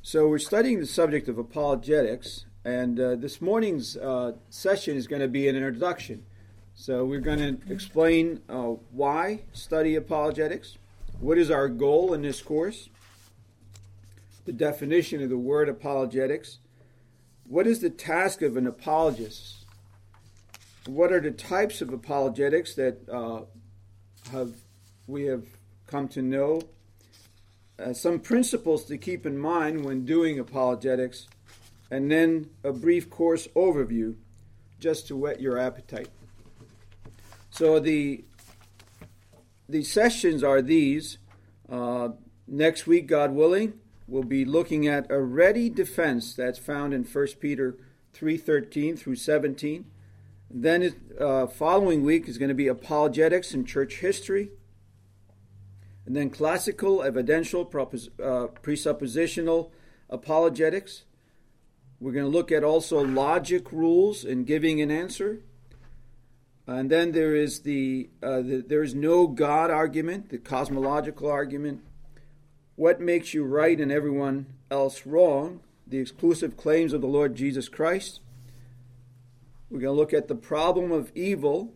So we're studying the subject of apologetics, and this morning's session is going to be an introduction. So we're going to explain why study apologetics, what is our goal in this course, the definition of the word apologetics, what is the task of an apologist, what are the types of apologetics that we have come to know, some principles to keep in mind when doing apologetics, and then a brief course overview just to whet your appetite. So the sessions are these. Next week, God willing, we'll be looking at a ready defense that's found in 1 Peter 3:13 through 17. Then following week is going to be apologetics in church history. And then classical, evidential, presuppositional apologetics. We're going to look at also logic rules in giving an answer. And then there is there is no God argument, the cosmological argument. What makes you right and everyone else wrong? The exclusive claims of the Lord Jesus Christ. We're going to look at the problem of evil.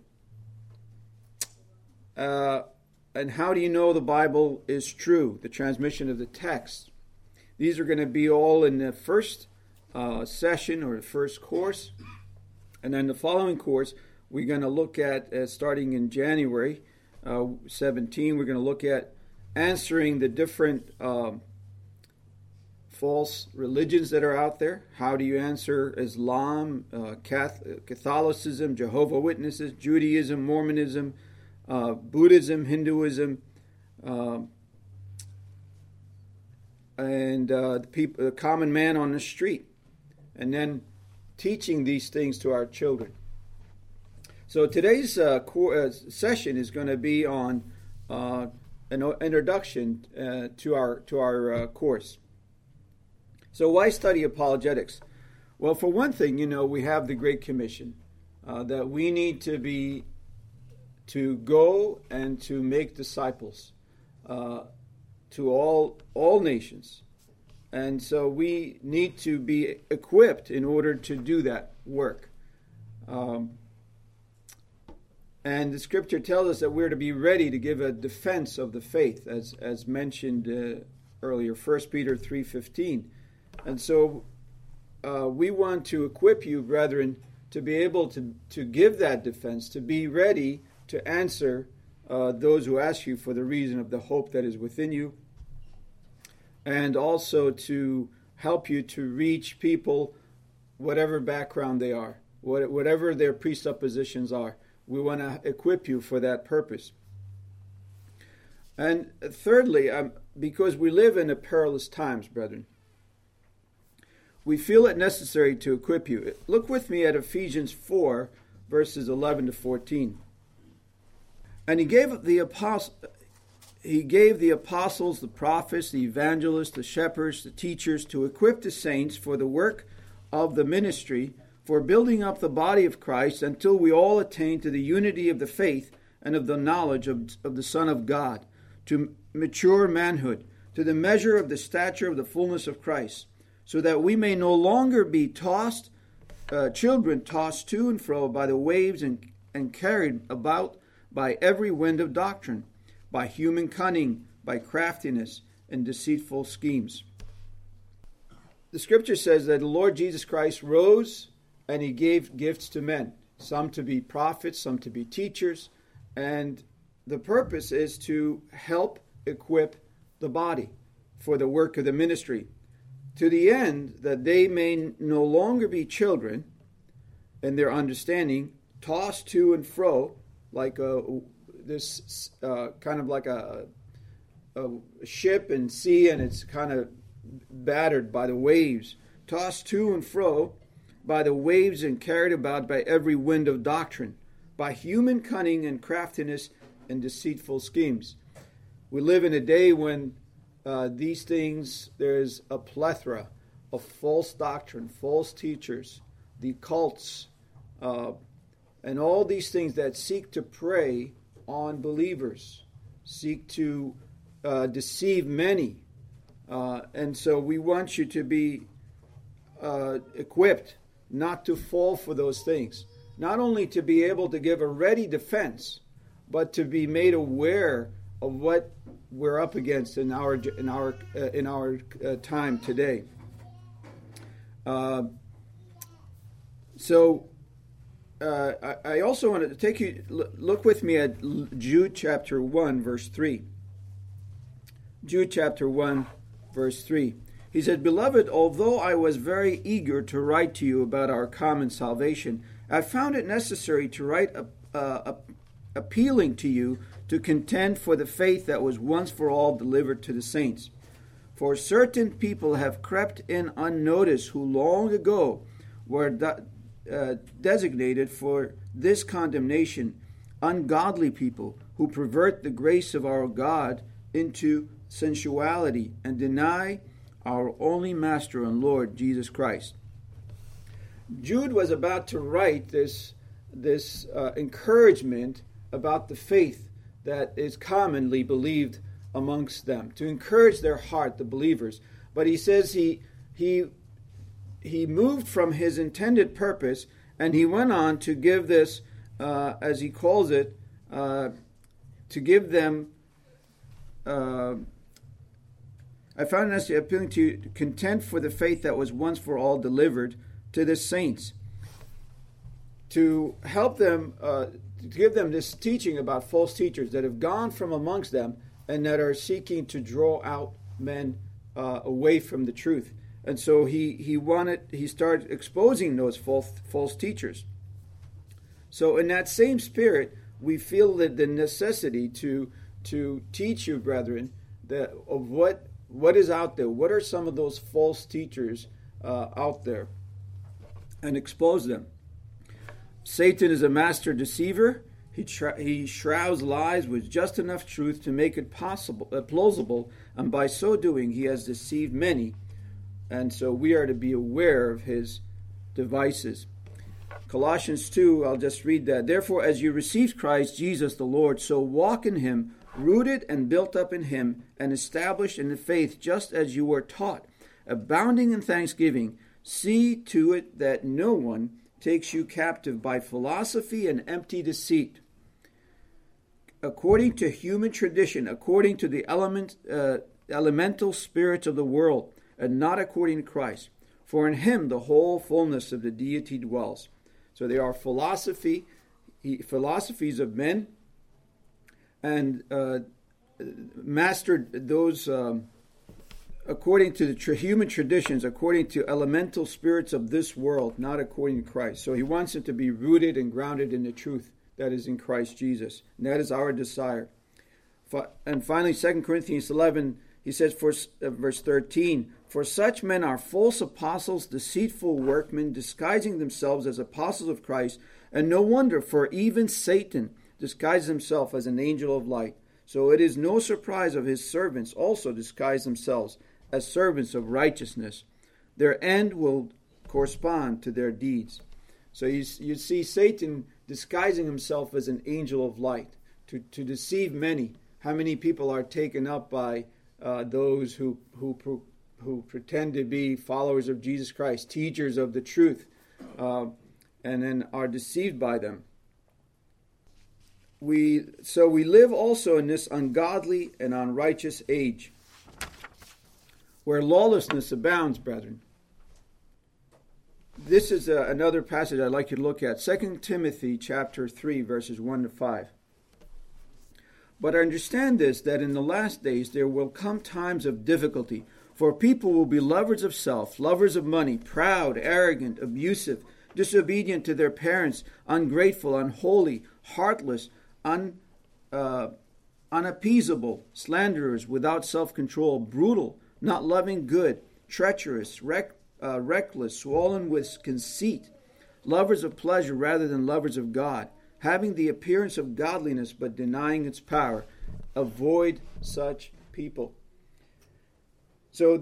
And how do you know the Bible is true? The transmission of the text. These are going to be all in the first session or the first course. And then the following course, we're going to look at, starting in January 17, we're going to look at answering the different false religions that are out there. How do you answer Islam, Catholicism, Jehovah's Witnesses, Judaism, Mormonism, Buddhism, Hinduism, and the common man on the street, and then teaching these things to our children. So today's session is going to be on an introduction to our course. So why study apologetics? Well, for one thing, we have the Great Commission that we need to go and to make disciples to all nations. And so we need to be equipped in order to do that work. And the scripture tells us that we're to be ready to give a defense of the faith, as mentioned earlier, 1 Peter 3:15. And so we want to equip you, brethren, to be able to give that defense, to be ready to answer those who ask you for the reason of the hope that is within you, and also to help you to reach people, whatever background they are, whatever their presuppositions are. We want to equip you for that purpose. And thirdly, because we live in perilous times, brethren, we feel it necessary to equip you. Look with me at Ephesians 4, verses 11 to 14. And he gave the apostles, the prophets, the evangelists, the shepherds, the teachers, to equip the saints for the work of the ministry, for building up the body of Christ, until we all attain to the unity of the faith and of the knowledge of the Son of God, to mature manhood, to the measure of the stature of the fullness of Christ, so that we may no longer be children tossed to and fro by the waves and carried about by every wind of doctrine, by human cunning, by craftiness and deceitful schemes. The scripture says that the Lord Jesus Christ rose and he gave gifts to men, some to be prophets, some to be teachers, and the purpose is to help equip the body for the work of the ministry, to the end that they may no longer be children in their understanding, tossed to and fro like this kind of like a ship in sea, and it's kind of battered by the waves, tossed to and fro by the waves and carried about by every wind of doctrine, by human cunning and craftiness and deceitful schemes. We live in a day when these things, there's a plethora of false doctrine, false teachers, the cults, and all these things that seek to prey on believers, seek to deceive many, And so we want you to be equipped not to fall for those things. Not only to be able to give a ready defense, but to be made aware of what we're up against in our time today. I also want to take you look with me at Jude chapter 1 verse 3. Jude chapter 1 verse 3. He said, "Beloved, although I was very eager to write to you about our common salvation, I found it necessary to write appealing to you to contend for the faith that was once for all delivered to the saints. For certain people have crept in unnoticed who long ago were designated for this condemnation, ungodly people who pervert the grace of our God into sensuality and deny our only Master and Lord, Jesus Christ." Jude was about to write this encouragement about the faith that is commonly believed amongst them, to encourage their heart, the believers. But he says he moved from his intended purpose, and he went on to give this, as he calls it, to give them, I found it necessary appealing to contend for the faith that was once for all delivered to the saints, to help them, to give them this teaching about false teachers that have gone from amongst them and that are seeking to draw out men away from the truth. And so he started exposing those false teachers. So in that same spirit, we feel that the necessity to teach you, brethren, of what is out there. What are some of those false teachers out there? And expose them. Satan is a master deceiver. He shrouds lies with just enough truth to make it plausible, and by so doing he has deceived many. And so we are to be aware of his devices. Colossians 2, I'll just read that. "Therefore, as you received Christ Jesus the Lord, so walk in him, rooted and built up in him, and established in the faith just as you were taught, abounding in thanksgiving. See to it that no one takes you captive by philosophy and empty deceit, according to human tradition, according to the elemental spirits of the world, and not according to Christ. For in him the whole fullness of the deity dwells." So there are philosophies of men, and mastered those according to the human traditions, according to elemental spirits of this world, not according to Christ. So he wants it to be rooted and grounded in the truth that is in Christ Jesus. And that is our desire. And finally, 2 Corinthians 11, he says, verse 13, "For such men are false apostles, deceitful workmen, disguising themselves as apostles of Christ. And no wonder, for even Satan disguises himself as an angel of light. So it is no surprise of his servants also disguise themselves as servants of righteousness. Their end will correspond to their deeds." So you see Satan disguising himself as an angel of light to deceive many. How many people are taken up by those who pretend to be followers of Jesus Christ, teachers of the truth, and then are deceived by them. We live also in this ungodly and unrighteous age, where lawlessness abounds, brethren. This is another passage I'd like you to look at, 2 Timothy chapter 3, verses 1 to 5. "But understand this, that in the last days there will come times of difficulty, for people will be lovers of self, lovers of money, proud, arrogant, abusive, disobedient to their parents, ungrateful, unholy, heartless, unappeasable, slanderers, without self-control, brutal, not loving good, treacherous, reckless, swollen with conceit, lovers of pleasure rather than lovers of God, having the appearance of godliness but denying its power. Avoid such people." So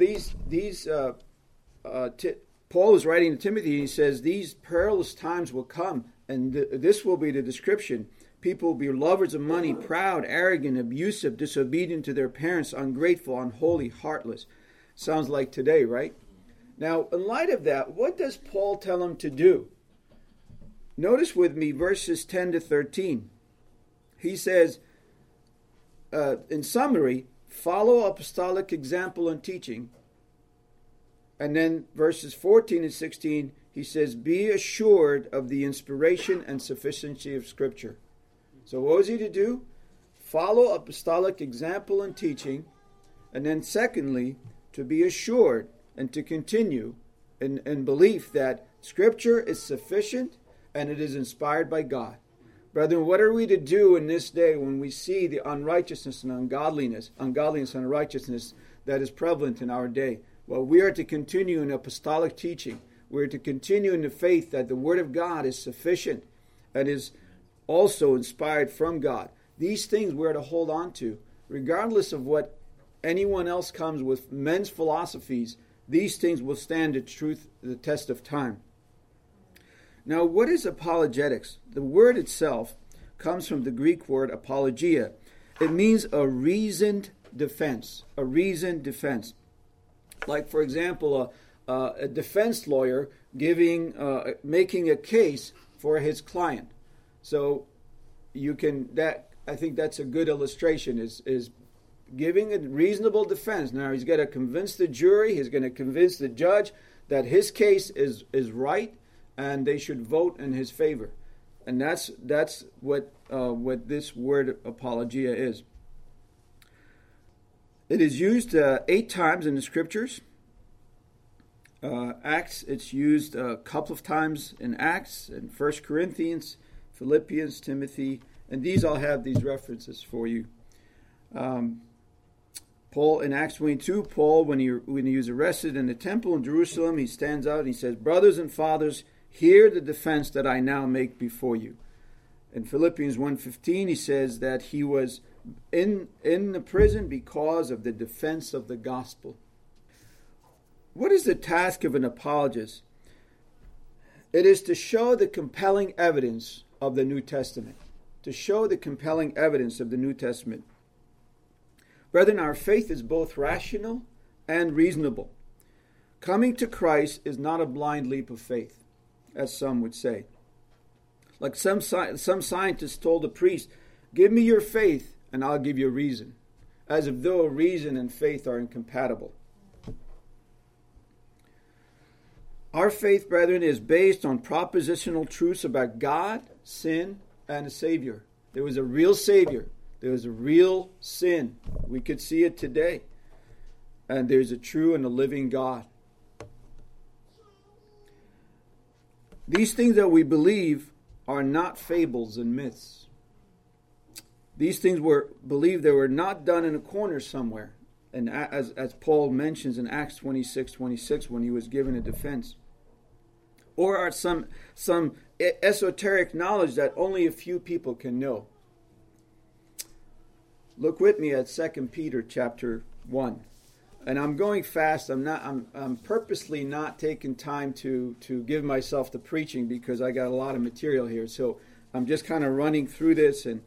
Paul is writing to Timothy, and he says these perilous times will come, and this will be the description. People will be lovers of money, proud, arrogant, abusive, disobedient to their parents, ungrateful, unholy, heartless. Sounds like today, right? Now, in light of that, what does Paul tell him to do? Notice with me verses 10 to 13. He says, in summary, follow apostolic example and teaching. And then verses 14 and 16, he says, be assured of the inspiration and sufficiency of Scripture. So what was he to do? Follow apostolic example and teaching. And then secondly, to be assured and to continue in belief that Scripture is sufficient and it is inspired by God. Brethren, what are we to do in this day when we see the unrighteousness and ungodliness and unrighteousness that is prevalent in our day? Well, we are to continue in apostolic teaching. We are to continue in the faith that the Word of God is sufficient and is also inspired from God. These things we are to hold on to, regardless of what anyone else comes with men's philosophies. These things will stand the test of time. Now, what is apologetics? The word itself comes from the Greek word apologia. It means a reasoned defense. A reasoned defense. Like, for example, a defense lawyer making a case for his client. So I think that's a good illustration. Is giving a reasonable defense. Now he's going to convince the jury. He's going to convince the judge that his case is right, and they should vote in his favor. And that's what this word apologia is. It is used 8 times in the Scriptures. Acts, it's used a couple of times in Acts, in 1 Corinthians, Philippians, Timothy, and these all have these references for you. Paul, in Acts 22, Paul, when he was arrested in the temple in Jerusalem, he stands out and he says, brothers and fathers, hear the defense that I now make before you. In Philippians 1:15, he says that he was in the prison because of the defense of the gospel. What is the task of an apologist? It is to show the compelling evidence of the New Testament. To show the compelling evidence of the New Testament. Brethren, our faith is both rational and reasonable. Coming to Christ is not a blind leap of faith, as some would say. Like some scientists told a priest, give me your faith and I'll give you reason. As if though reason and faith are incompatible. Our faith, brethren, is based on propositional truths about God, sin, and a Savior. There was a real Savior. There was a real sin. We could see it today. And there's a true and a living God. These things that we believe are not fables and myths. These things were believed they were not done in a corner somewhere. And as Paul mentions in Acts 26:26 when he was given a defense. Or are some esoteric knowledge that only a few people can know. Look with me at 2 Peter chapter 1. And I'm going fast. I'm purposely not taking time to give myself the preaching because I got a lot of material here. So I'm just kind of running through this. And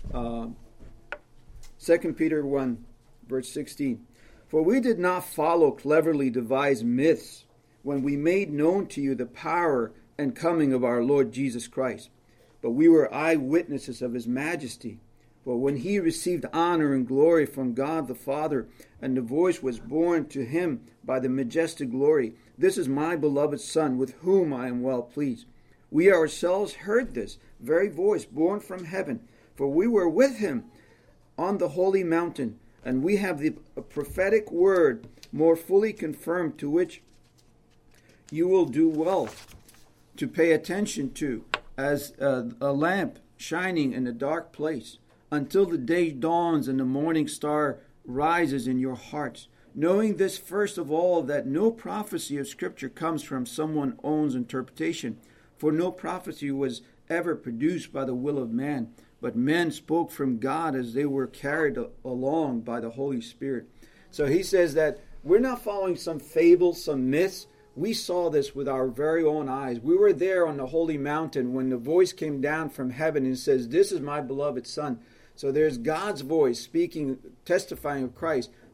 2 Peter 1, verse 16. For we did not follow cleverly devised myths when we made known to you the power and coming of our Lord Jesus Christ. But we were eyewitnesses of his majesty. For when he received honor and glory from God the Father, and the voice was borne to him by the majestic glory, this is my beloved Son, with whom I am well pleased. We ourselves heard this very voice borne from heaven, for we were with him on the holy mountain, and we have the prophetic word more fully confirmed, to which you will do well to pay attention to, as a lamp shining in a dark place, until the day dawns and the morning star rises in your hearts, knowing this first of all, that no prophecy of Scripture comes from someone's own interpretation, for no prophecy was ever produced by the will of man, but men spoke from God as they were carried along by the Holy Spirit. So he says that we're not following some fables, some myths. We saw this with our very own eyes. We were there on the holy mountain when the voice came down from heaven and says, this is my beloved Son. So there's God's voice speaking, testifying of Christ.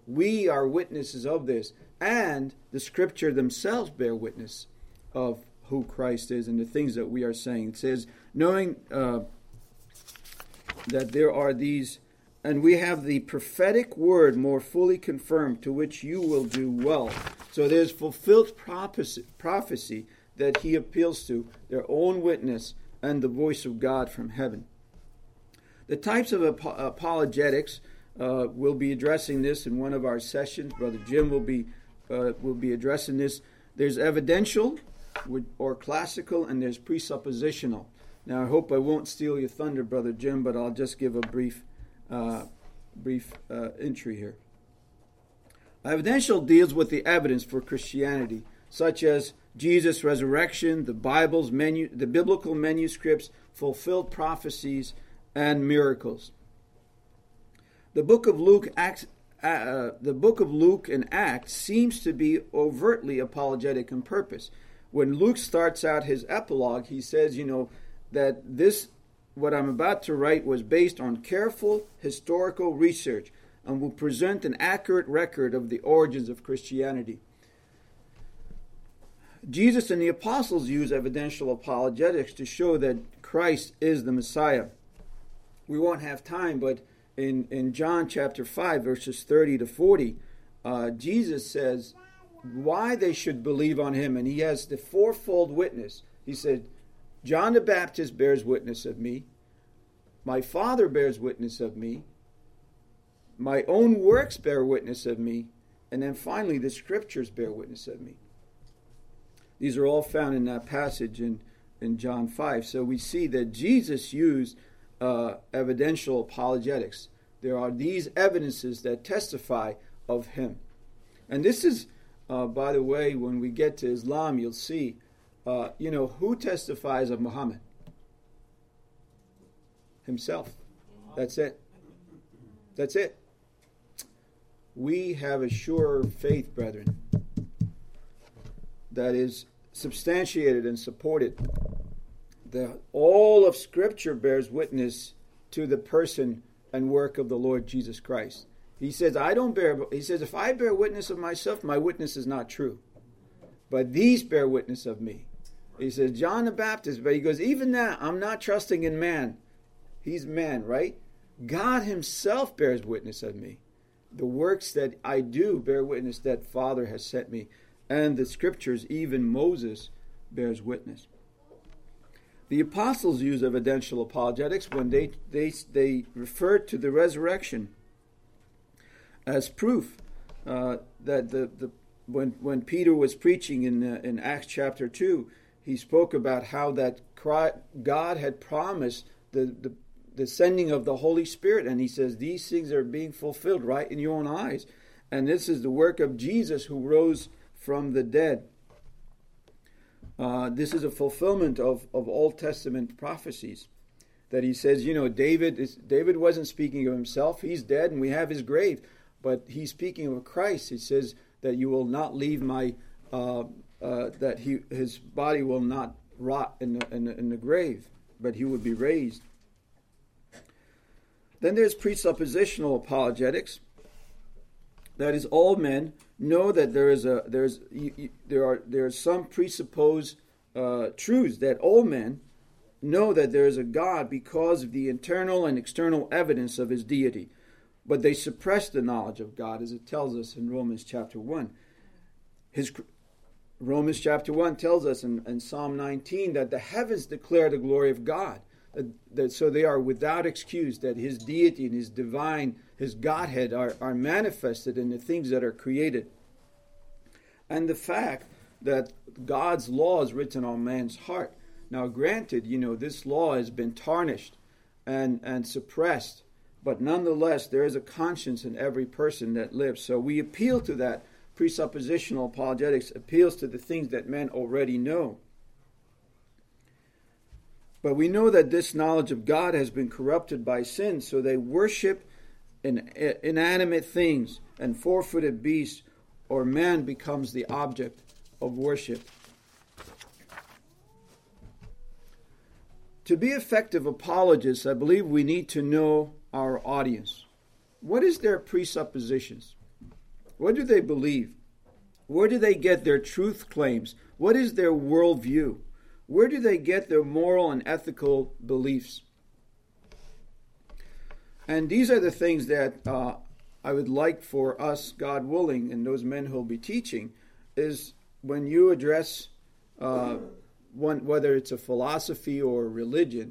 We are witnesses of this, and the Scripture themselves bear witness of who Christ is and the things that we are saying. It says, knowing that there are these, and we have the prophetic word more fully confirmed, to which you will do well. So there's fulfilled prophecy that he appeals to, their own witness and the voice of God from heaven. The types of apologetics, we'll be addressing this in one of our sessions. Brother Jim will be addressing this. There's evidential or classical, and there's presuppositional. Now, I hope I won't steal your thunder, Brother Jim, but I'll just give a brief entry here. Evidential deals with the evidence for Christianity, such as Jesus' resurrection, the biblical manuscripts, fulfilled prophecies, and miracles. The book of Luke and Acts seems to be overtly apologetic in purpose. When Luke starts out his epilogue, he says, that what I'm about to write was based on careful historical research and will present an accurate record of the origins of Christianity. Jesus and the apostles use evidential apologetics to show that Christ is the Messiah. We won't have time, but in John chapter 5, verses 30 to 40, Jesus says why they should believe on him, and he has the fourfold witness. He said, John the Baptist bears witness of me. My Father bears witness of me. My own works bear witness of me. And then finally, the Scriptures bear witness of me. These are all found in that passage in John 5. So we see that Jesus used evidential apologetics. There are these evidences that testify of him. And this is, by the way, when we get to Islam, you'll see, who testifies of Muhammad? Himself. That's it. That's it. We have a sure faith, brethren, that is substantiated and supported. All of Scripture bears witness to the person and work of the Lord Jesus Christ. He says, if I bear witness of myself, my witness is not true. But these bear witness of me. He says, John the Baptist, but he goes, even that, I'm not trusting in man. He's man, right? God himself bears witness of me. The works that I do bear witness that Father has sent me. And the Scriptures, even Moses, bears witness. The apostles use evidential apologetics when they refer to the resurrection as proof that when Peter was preaching in Acts chapter 2, he spoke about how that God had promised the sending of the Holy Spirit, and he says these things are being fulfilled right in your own eyes, and this is the work of Jesus who rose from the dead. This is a fulfillment of Old Testament prophecies that he says, David wasn't speaking of himself. He's dead and we have his grave. But he's speaking of Christ. He says that you will not leave his body will not rot in the grave, but he would be raised. Then there's presuppositional apologetics. That is, all men know that there are some presupposed truths, that all men know that there is a God because of the internal and external evidence of his deity. But they suppress the knowledge of God, as it tells us in Romans chapter 1. Romans chapter 1 tells us in Psalm 19 that the heavens declare the glory of God. So they are without excuse, that his deity and his Godhead are manifested in the things that are created. And the fact that God's law is written on man's heart. Now granted, this law has been tarnished and suppressed, but nonetheless there is a conscience in every person that lives. So we appeal to that. Presuppositional apologetics appeals to the things that men already know. But we know that this knowledge of God has been corrupted by sin, so they worship inanimate things, and four-footed beasts, or man becomes the object of worship. To be effective apologists, I believe we need to know our audience. What is their presuppositions? What do they believe? Where do they get their truth claims? What is their worldview? Where do they get their moral and ethical beliefs? And these are the things that I would like for us, God willing, and those men who will be teaching, is when you address whether it's a philosophy or religion,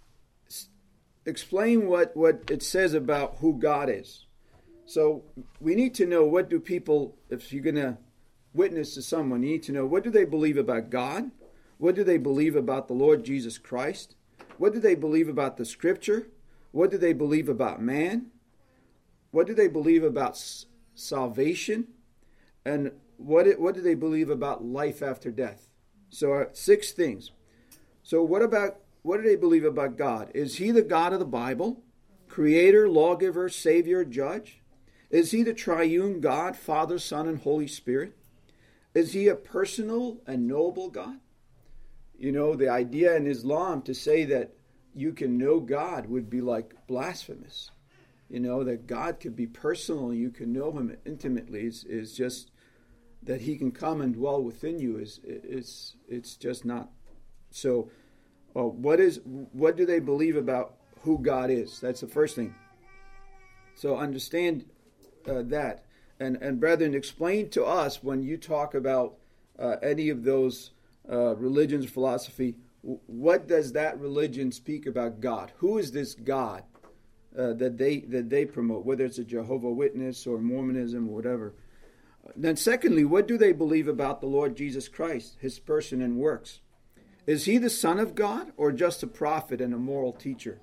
explain what it says about who God is. So we need to know, what do people, if you're going to witness to someone, you need to know, what do they believe about God? What do they believe about the Lord Jesus Christ? What do they believe about the Scripture? What do they believe about man? What do they believe about salvation? And what do they believe about life after death? So 6 things. So what do they believe about God? Is he the God of the Bible? Creator, lawgiver, Savior, Judge? Is he the triune God, Father, Son, and Holy Spirit? Is he a personal and noble God? You know, the idea in Islam to say that you can know God would be like blasphemous. You know, that God could be personal and you can know him intimately is just that he can come and dwell within you it's just not. So what do they believe about who God is? That's the first thing. So understand that. And brethren, explain to us when you talk about any of those religions, philosophy, what does that religion speak about God? Who is this God that they promote, whether it's a Jehovah's Witness or Mormonism or whatever? Then secondly, what do they believe about the Lord Jesus Christ, his person and works? Is he the Son of God or just a prophet and a moral teacher?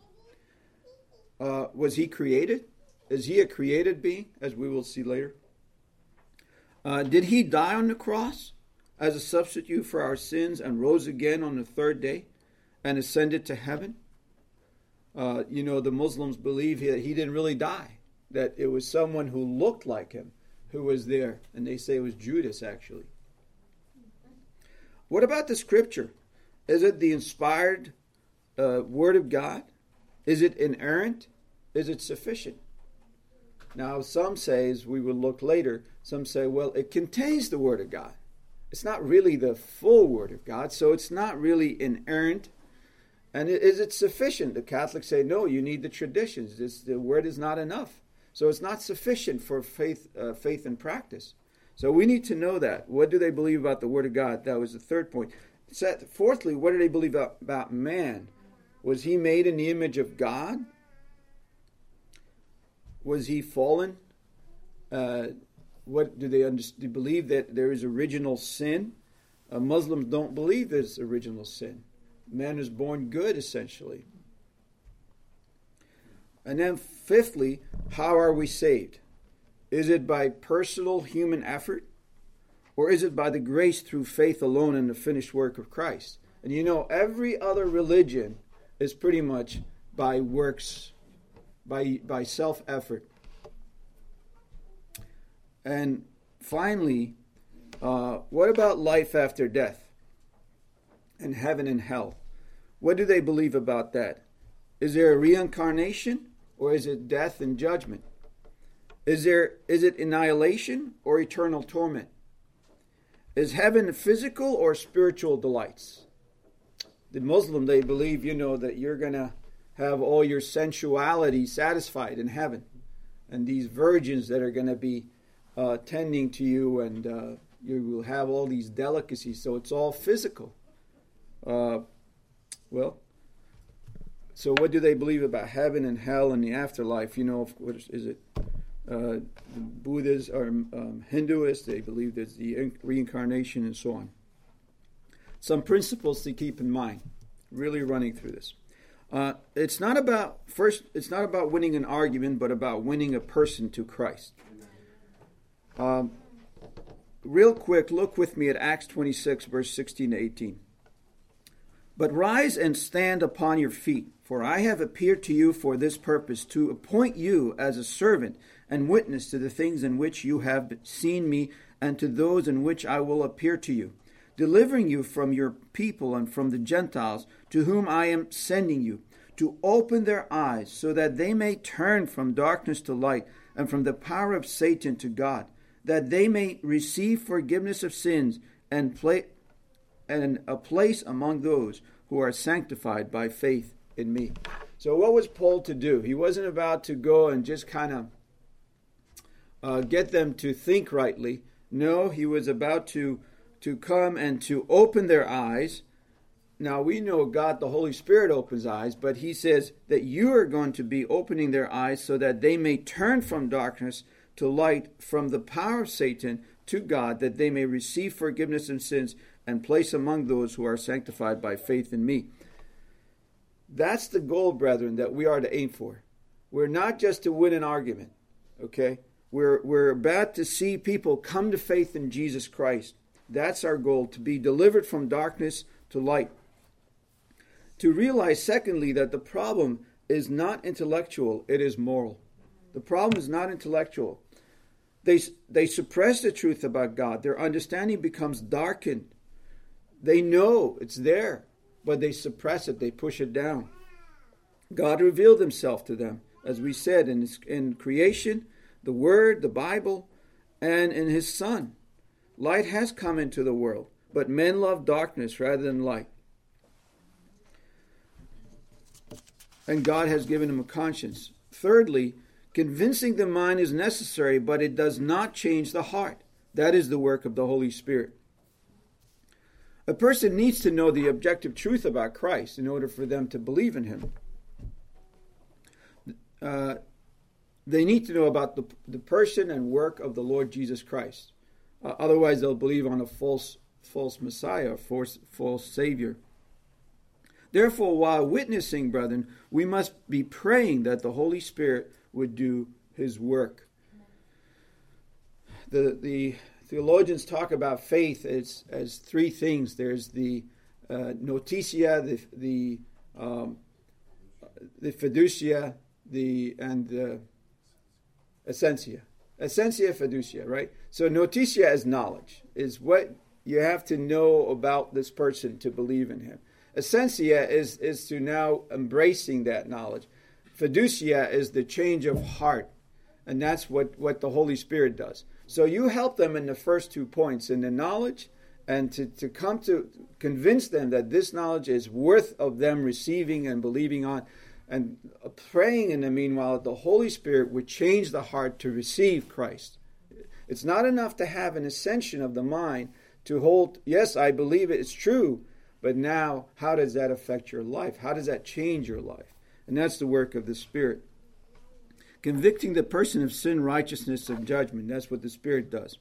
Was he created? Is he a created being, as we will see later? Did he die on the cross as a substitute for our sins and rose again on the 3rd day and ascended to heaven? The Muslims believe that he didn't really die, that it was someone who looked like him who was there, and they say it was Judas, actually. What about the Scripture? Is it the inspired Word of God? Is it inerrant? Is it sufficient? Now, some say, as we will look later, some say, well, it contains the Word of God. It's not really the full Word of God, so it's not really inerrant. And is it sufficient? The Catholics say, no, you need the traditions. The Word is not enough. So it's not sufficient for faith and practice. So we need to know that. What do they believe about the Word of God? That was the third point. Fourthly, what do they believe about man? Was he made in the image of God? Was he fallen? What do they understand? Do they believe that there is original sin? Muslims don't believe there's original sin. Man is born good, essentially. And then fifthly, how are we saved? Is it by personal human effort? Or is it by the grace through faith alone in the finished work of Christ? And you know, every other religion is pretty much by works, by self-effort. And finally, what about life after death? And heaven and hell? What do they believe about that? Is there a reincarnation, or is it death and judgment? Is it annihilation or eternal torment? Is heaven physical or spiritual delights? The Muslim, they believe, that you're going to have all your sensuality satisfied in heaven. And these virgins that are going to be tending to you, and you will have all these delicacies. So it's all physical. So what do they believe about heaven and hell and the afterlife? What is it? The Buddhists or Hinduists, they believe there's the reincarnation and so on. Some principles to keep in mind, really running through this. It's not about winning an argument, but about winning a person to Christ. Real quick, look with me at Acts 26, verse 16 to 18. But rise and stand upon your feet, for I have appeared to you for this purpose, to appoint you as a servant and witness to the things in which you have seen me, and to those in which I will appear to you, delivering you from your people and from the Gentiles, to whom I am sending you, to open their eyes, so that they may turn from darkness to light, and from the power of Satan to God, that they may receive forgiveness of sins and a place among those who are sanctified by faith in me. So what was Paul to do? He wasn't about to go and just kind of get them to think rightly. No, he was about to come and to open their eyes. Now, we know God, the Holy Spirit, opens eyes, but he says that you are going to be opening their eyes so that they may turn from darkness to light, from the power of Satan to God, that they may receive forgiveness of sins and place among those who are sanctified by faith in me. That's the goal, brethren, that we are to aim for. We're not just to win an argument, okay? We're about to see people come to faith in Jesus Christ. That's our goal, to be delivered from darkness to light. To realize, secondly, that the problem is not intellectual, it is moral. The problem is not intellectual. They suppress the truth about God. Their understanding becomes darkened. They know it's there, but they suppress it. They push it down. God revealed himself to them, as we said, in creation, the Word, the Bible, and in his Son. Light has come into the world, but men love darkness rather than light. And God has given them a conscience. Thirdly, convincing the mind is necessary, but it does not change the heart. That is the work of the Holy Spirit. A person needs to know the objective truth about Christ in order for them to believe in him. They need to know about the person and work of the Lord Jesus Christ. Otherwise, they'll believe on a false Messiah, false Savior. Therefore, while witnessing, brethren, we must be praying that the Holy Spirit would do his work. The theologians talk about faith as three things. There's the notitia, the fiducia, and the essentia. Essentia, fiducia, right? So notitia is knowledge, is what you have to know about this person to believe in him. Essentia is to now embracing that knowledge. Fiducia is the change of heart, and that's what the Holy Spirit does. So you help them in the first 2 points, in the knowledge, and to come to convince them that this knowledge is worth of them receiving and believing on, and praying in the meanwhile that the Holy Spirit would change the heart to receive Christ. It's not enough to have an ascension of the mind to hold, yes, I believe it's true, but now how does that affect your life? How does that change your life? And that's the work of the Spirit. Convicting the person of sin, righteousness, and judgment. That's what the Spirit does.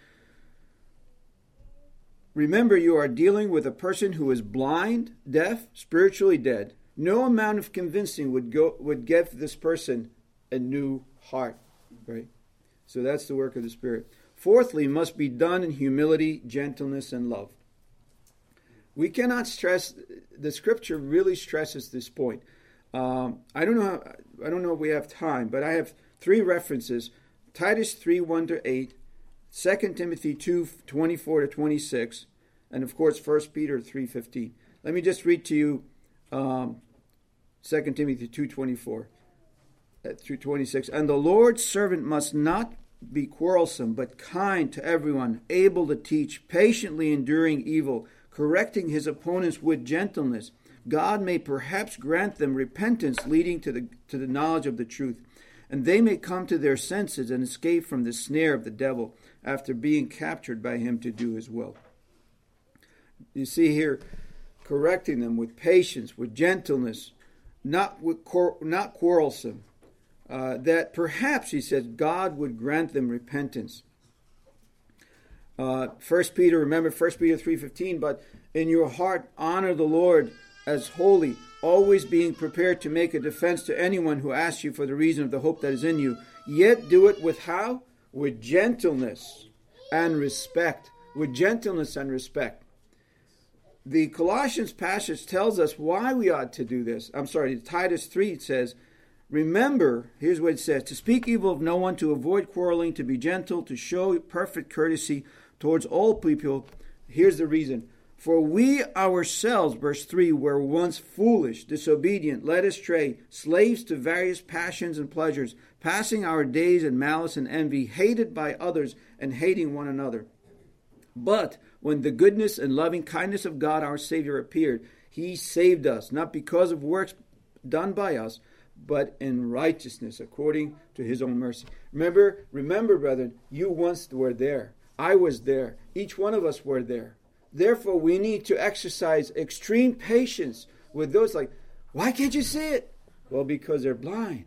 Remember, you are dealing with a person who is blind, deaf, spiritually dead. No amount of convincing would give this person a new heart. Right? So that's the work of the Spirit. Fourthly, must be done in humility, gentleness, and love. We cannot stress, the Scripture really stresses this point. I don't know if we have time, but I have 3 references: Titus 3:1-8, 2 Timothy 2:24-26, and of course 1 Peter 3:15. Let me just read to you 2 Timothy 2:24 through 26. And the Lord's servant must not be quarrelsome, but kind to everyone, able to teach, patiently enduring evil, correcting his opponents with gentleness. God may perhaps grant them repentance leading to the knowledge of the truth, and they may come to their senses and escape from the snare of the devil after being captured by him to do his will. You see here, correcting them with patience, with gentleness, not quarrelsome, that perhaps, he says, God would grant them repentance. 1 Peter 3:15, but in your heart honor the Lord as holy, always being prepared to make a defense to anyone who asks you for the reason of the hope that is in you. Yet do it with how? With gentleness and respect. With gentleness and respect. The Colossians passage tells us why we ought to do this. Titus 3 says, remember, here's what it says, to speak evil of no one, to avoid quarreling, to be gentle, to show perfect courtesy towards all people. Here's the reason. For we ourselves, verse 3, were once foolish, disobedient, led astray, slaves to various passions and pleasures, passing our days in malice and envy, hated by others and hating one another. But when the goodness and loving kindness of God our Savior appeared, he saved us, not because of works done by us, but in righteousness according to his own mercy. Remember, brethren, you once were there. I was there. Each one of us were there. Therefore, we need to exercise extreme patience with those like, why can't you see it? Well, because they're blind.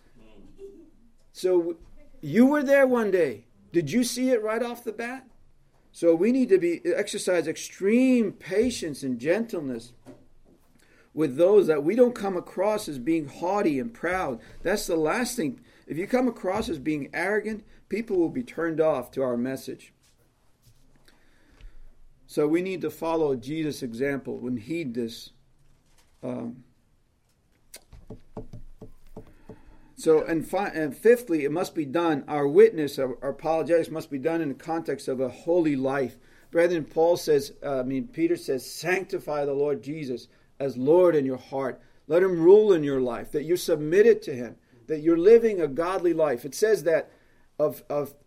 So you were there one day. Did you see it right off the bat? So we need to exercise extreme patience and gentleness with those that we don't come across as being haughty and proud. That's the last thing. If you come across as being arrogant, people will be turned off to our message. So we need to follow Jesus' example and heed this. And fifthly, it must be done. Our witness, our apologetics must be done in the context of a holy life. Brethren, Peter says, sanctify the Lord Jesus as Lord in your heart. Let him rule in your life, that you're submitted to him, that you're living a godly life. It says that of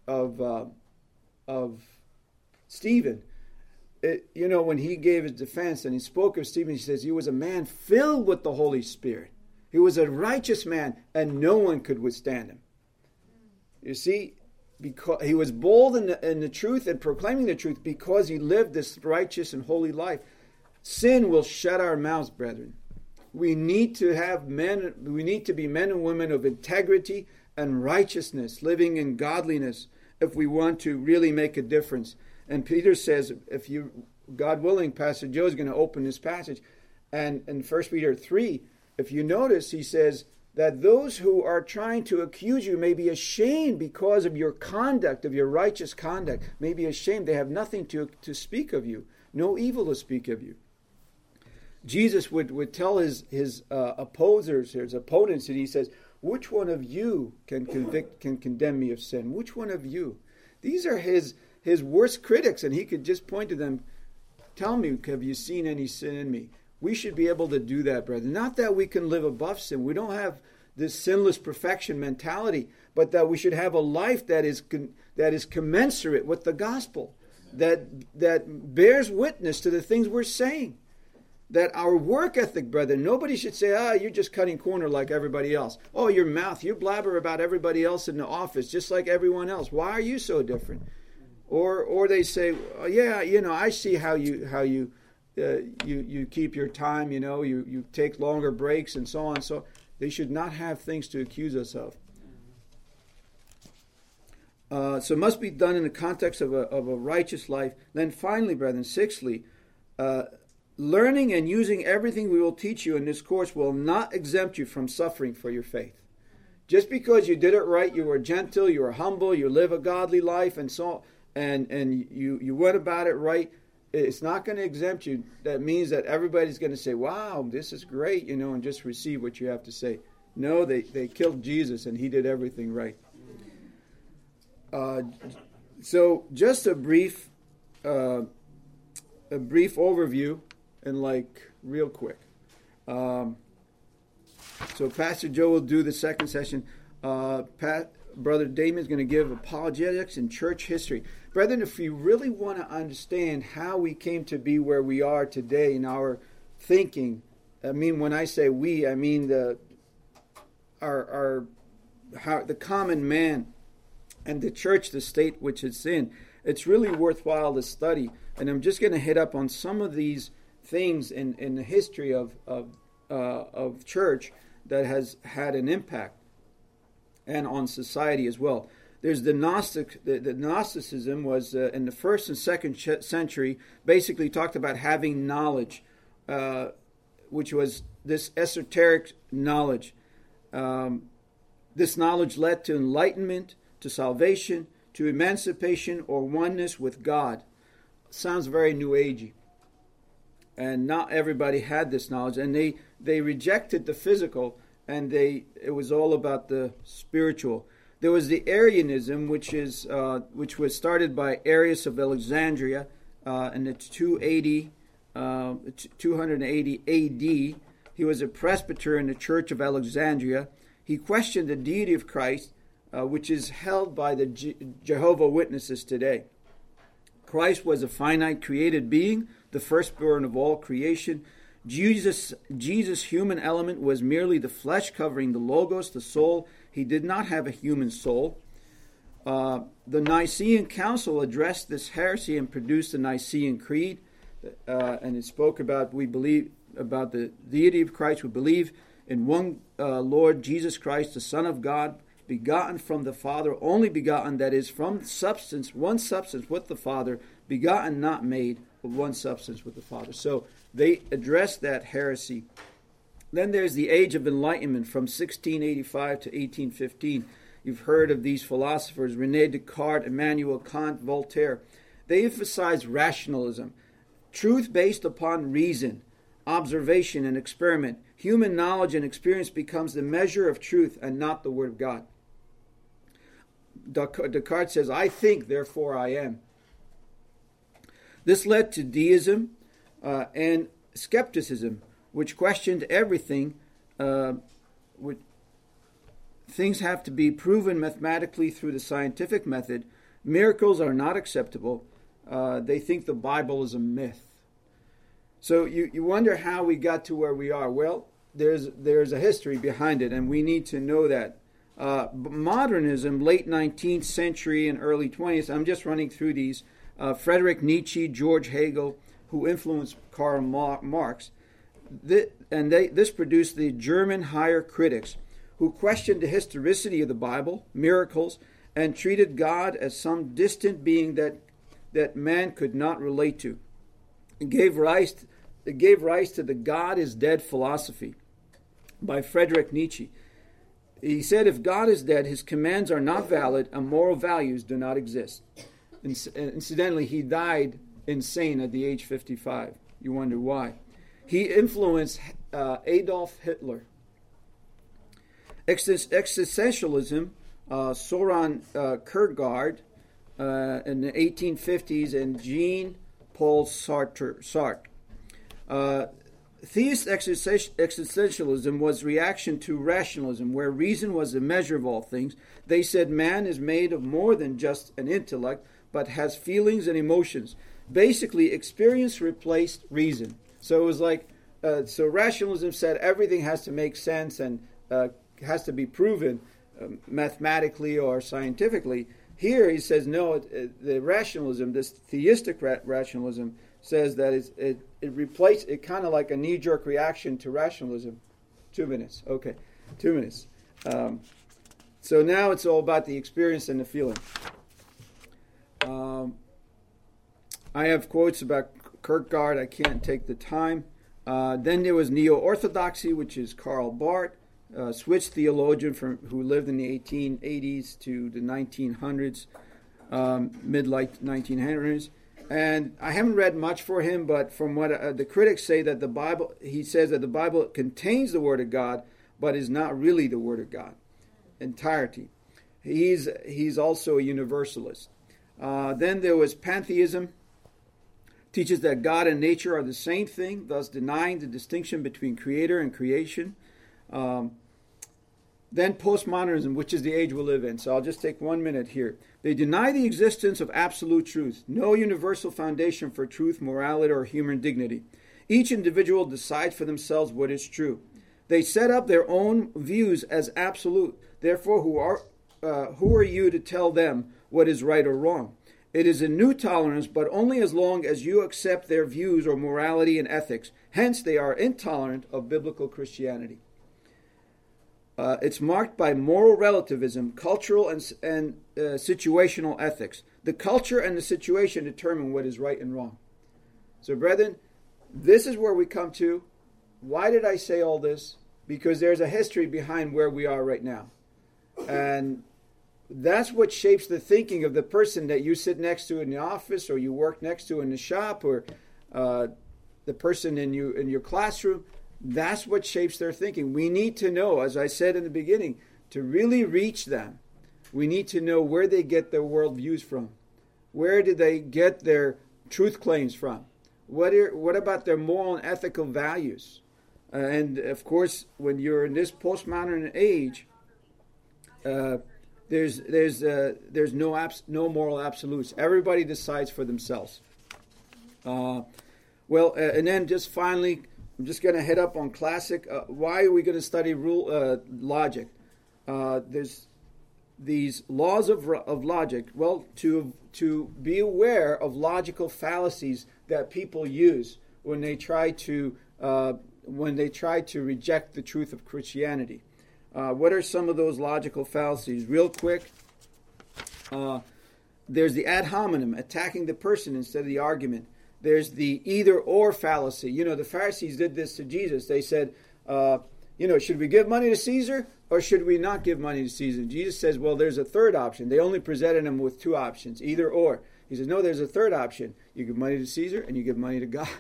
Stephen. When he gave his defense and he spoke of Stephen, he says he was a man filled with the Holy Spirit. He was a righteous man, and no one could withstand him. You see, because he was bold in the truth and proclaiming the truth because he lived this righteous and holy life. Sin will shut our mouths, brethren. We need to be men and women of integrity and righteousness, living in godliness if we want to really make a difference. And Peter says, God willing, Pastor Joe is going to open this passage. And in 1 Peter 3, if you notice, he says that those who are trying to accuse you may be ashamed because of your conduct, of your righteous conduct, may be ashamed. They have nothing to speak of you, no evil to speak of you. Jesus would tell his opposers, his opponents, and he says, which one of you can condemn me of sin? Which one of you? These are his worst critics, and he could just point to them, tell me, have you seen any sin in me? We should be able to do that, brethren. Not that we can live above sin. We don't have this sinless perfection mentality, but that we should have a life that is commensurate with the gospel, that bears witness to the things we're saying. That our work ethic, brethren, nobody should say, you're just cutting corner like everybody else. Oh, your mouth, you blabber about everybody else in the office just like everyone else. Why are you so different? Or they say, I see how you keep your time, you take longer breaks and so on. So they should not have things to accuse us of. So it must be done in the context of a righteous life. Then finally, brethren, sixthly, learning and using everything we will teach you in this course will not exempt you from suffering for your faith. Just because you did it right, you were gentle, you were humble, you live a godly life, and so and you went about it right, it's not going to exempt you. That means that everybody's going to say, wow, this is great, and just receive what you have to say. No, they killed Jesus and he did everything right. So just a brief overview and real quick. So Pastor Joe will do the second session. Brother Damien's going to give apologetics and church history. Brethren, if you really want to understand how we came to be where we are today in our thinking, when I say we, I mean the common man and the church, the state which it's in. It's really worthwhile to study. And I'm just going to hit up on some of these things in the history of church that has had an impact, and on society as well. There's the Gnosticism was in the 1st and 2nd century, basically talked about having knowledge, which was this esoteric knowledge. This knowledge led to enlightenment, to salvation, to emancipation or oneness with God. Sounds very New Agey. And not everybody had this knowledge, and they rejected the physical, and it was all about the spiritual. There was the Arianism, which was started by Arius of Alexandria in the 280 280 A.D. He was a presbyter in the Church of Alexandria. He questioned the deity of Christ, which is held by the Jehovah's Witnesses today. Christ was a finite created being, the firstborn of all creation. Jesus' human element was merely the flesh covering the logos, the soul. He did not have a human soul. The Nicene Council addressed this heresy and produced the Nicene Creed, and it spoke about, we believe, about the deity of Christ. We believe in one Lord Jesus Christ, the Son of God, begotten from the Father, only begotten, that is, from substance, one substance with the Father, begotten, not made, but one substance with the Father. So they addressed that heresy. Then there's the Age of Enlightenment from 1685 to 1815. You've heard of these philosophers, René Descartes, Immanuel Kant, Voltaire. They emphasize rationalism, truth based upon reason, observation, and experiment. Human knowledge and experience becomes the measure of truth and not the Word of God. Descartes says, I think, therefore I am. This led to deism and skepticism, which questioned everything. Things have to be proven mathematically through the scientific method. Miracles are not acceptable. They think the Bible is a myth. So you wonder how we got to where we are. Well, there's a history behind it, and we need to know that. Modernism, late 19th century and early 20th, I'm just running through these. Friedrich Nietzsche, George Hegel, who influenced Karl Marx. This produced the German higher critics, who questioned the historicity of the Bible, miracles, and treated God as some distant being that man could not relate to. It gave rise to the God is dead philosophy by Friedrich Nietzsche. He said, if God is dead, his commands are not valid and moral values do not exist. Incidentally, he died insane at the age 55. You wonder why. He influenced Adolf Hitler. Existentialism, Soren Kierkegaard in the 1850s, and Jean-Paul Sartre. Theist existentialism was reaction to rationalism, where reason was the measure of all things. They said man is made of more than just an intellect, but has feelings and emotions. Basically, experience replaced reason. So it was like, so rationalism said everything has to make sense and has to be proven mathematically or scientifically. Here he says, no, the rationalism, this theistic rationalism, says that it replaced, it kind of like a knee-jerk reaction to rationalism. 2 minutes. Okay, 2 minutes. So now it's all about the experience and the feeling. I have quotes about Kierkegaard. I can't take the time. Then there was Neo-Orthodoxy, which is Karl Barth, Swiss theologian who lived in the 1880s to the 1900s, mid-late 1900s. And I haven't read much for him, but from what the critics say, that the Bible, he says that the Bible contains the Word of God, but is not really the Word of God entirety. He's also a universalist. Then there was pantheism, teaches that God and nature are the same thing, thus denying the distinction between creator and creation. Then postmodernism, which is the age we live in. So I'll just take 1 minute here. They deny the existence of absolute truth, no universal foundation for truth, morality, or human dignity. Each individual decides for themselves what is true. They set up their own views as absolute. Therefore, who are you to tell them what is right or wrong? It is a new tolerance, but only as long as you accept their views or morality and ethics. Hence, they are intolerant of biblical Christianity. It's marked by moral relativism, cultural and situational ethics. The culture and the situation determine what is right and wrong. So, brethren, this is where we come to. Why did I say all this? Because there's a history behind where we are right now. And that's what shapes the thinking of the person that you sit next to in the office, or you work next to in the shop, or the person in your classroom. That's what shapes their thinking. We need to know, as I said in the beginning, to really reach them, we need to know where they get their worldviews from. Where did they get their truth claims from? What about their moral and ethical values? And of course, when you're in this postmodern age, there's no moral absolutes. Everybody decides for themselves. And then just finally, I'm just going to head up on classic. Why are we going to study logic? There's these laws of logic. Well, to be aware of logical fallacies that people use when they try to reject the truth of Christianity. What are some of those logical fallacies? Real quick, there's the ad hominem, attacking the person instead of the argument. There's the either-or fallacy. The Pharisees did this to Jesus. They said, should we give money to Caesar or should we not give money to Caesar? Jesus says, well, there's a third option. They only presented him with two options, either or. He says, no, there's a third option. You give money to Caesar and you give money to God.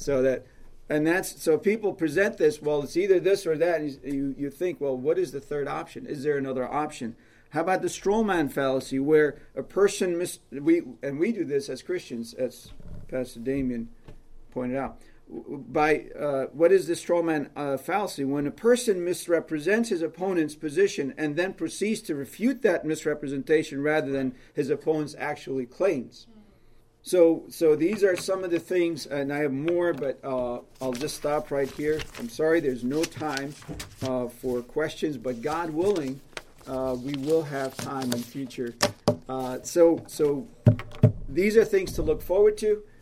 So people present this, well, it's either this or that. And you think, well, what is the third option? Is there another option? How about the straw man fallacy, where a person we do this as Christians, as Pastor Damien pointed out. What is the straw man fallacy? When a person misrepresents his opponent's position and then proceeds to refute that misrepresentation rather than his opponent's actually claims. So these are some of the things, and I have more, but I'll just stop right here. I'm sorry, there's no time for questions, but God willing, we will have time in future. So these are things to look forward to.